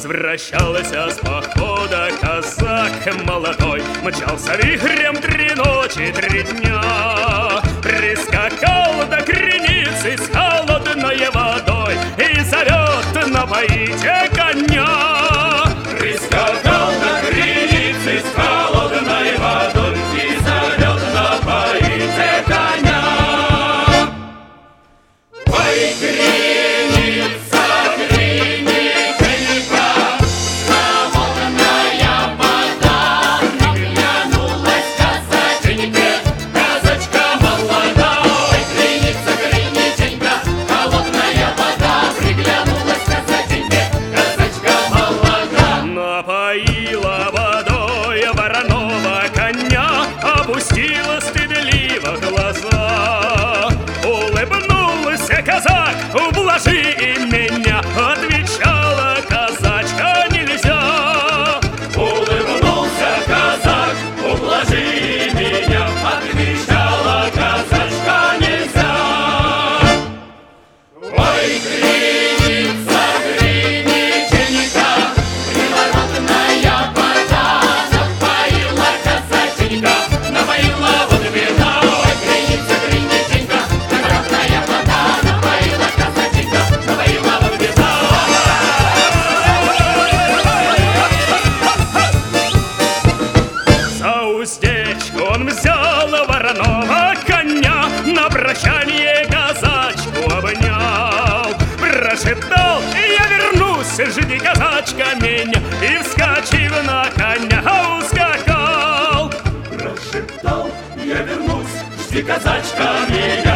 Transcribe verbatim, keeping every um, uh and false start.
Возвращался с похода казак молодой, мчался вихрем три ночи, три дня. Прискакал до креницы с холодной водой и зовет: напоите коня. Прискакал до креницы с холодной водой и зовет: напоите коня. Ой, креница, крениченька, холодная вода, приглянулась казаченьке, казачка молода. Ой, креница, крениченька, холодная вода, приглянулась казаченьке, казачка молода. Напоила водой вороного коня, опустила стыдливо глаза. Улыбнулся казак: ублажи меня, отвечала казачка: нельзя. Улыбнулся казак: ублажи меня, отвечала казачка: нельзя. Ой, креница, крениченька, приворотная вода, напоила казаченька, напоила вот вина. Ой, креница, крениченька, приворотная вода, напоила казаченька, напоила вот вина. За уздечку он взял вороного коня, на прощание казачку обнял. Прошептал: я вернусь, жди, казачка, меня, и, вскочив на коня, ускакал. Прошептал: я вернусь, жди, казачка, меня.